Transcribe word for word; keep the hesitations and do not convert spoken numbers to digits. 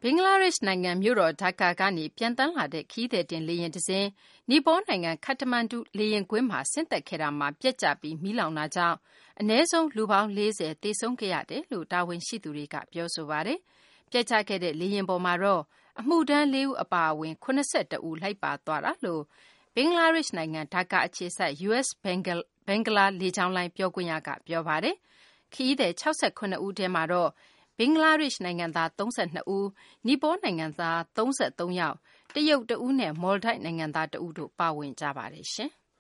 ဘင်္ဂလားဒေ့ရှ်နိုင်ငံမြို့တော်ဒါကာကနေပျံသန်းလာတဲ့ခရီးသည်တင်လေယာဉ်တစင်းနီပေါနိုင်ငံခတ္တမန္ဒုလေယာဉ်ကွင်းမှာဆင်းသက်ခဲ့တာမှာပျက်ကျပြီးမီးလောင်တာကြောင့်အနည်းဆုံးလူပေါင်းလေးဆယ်သေဆုံးခဲ့ရတယ်လို့တာဝန်ရှိသူတွေကပြောဆိုပါတယ်။ပျက်ကျခဲ့တဲ့လေယာဉ်ပေါ်မှာတော့အမှုထမ်းလေးဦးအပါအဝင်ခုနစ်ဆယ့်တစ်ဦးလိုက်ပါသွားတာလို့ဘင်္ဂလားဒေ့ရှ်နိုင်ငံဒါကာအခြေစိုက် ယူ အက်စ် ဘင်္ဂလားလေကြောင်းလိုင်းပြောခွင့်ရကပြောပါတယ်။ခရီးသည်၆၇ဦးထဲမှာတော့ဘင်္ဂလားဒေ့ရှ်နိုင်ငံသား၃၂ဦးနီပေါနိုင်ငံသား၃၃ယောက်တရုတ်တဦးနဲ့မော်လ်ဒိုက်နိုင်ငံသားတဦးတို့ပါဝင်ကြပါတယ်ရှင်။